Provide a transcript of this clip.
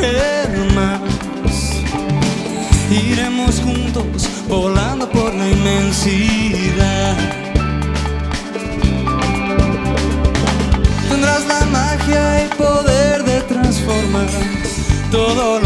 mujer más. Iremos juntos volando por la inmensidad. Tendrás la magia y poder de transformar todo